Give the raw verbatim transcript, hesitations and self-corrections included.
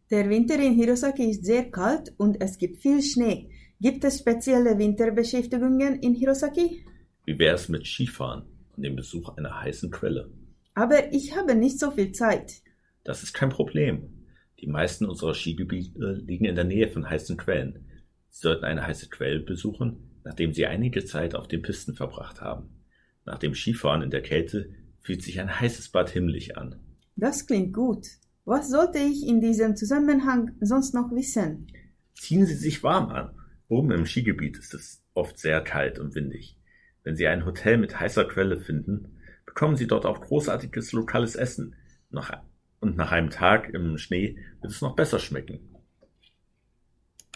Der Winter in Hirosaki ist sehr kalt und es gibt viel Schnee. Gibt es spezielle Winterbeschäftigungen in Hirosaki? Wie wäre es mit Skifahren und dem Besuch einer heißen Quelle? Aber ich habe nicht so viel Zeit. Das ist kein Problem. Die meisten unserer Skigebiete liegen in der Nähe von heißen Quellen. Sie sollten eine heiße Quelle besuchen, nachdem Sie einige Zeit auf den Pisten verbracht haben. Nach dem Skifahren in der Kälte fühlt sich ein heißes Bad himmlisch an. Das klingt gut. Was sollte ich in diesem Zusammenhang sonst noch wissen? Ziehen Sie sich warm an. Oben im Skigebiet ist es oft sehr kalt und windig. Wenn Sie ein Hotel mit heißer Quelle finden, bekommen Sie dort auch großartiges lokales Essen. Und nach einem Tag im Schnee wird es noch besser schmecken.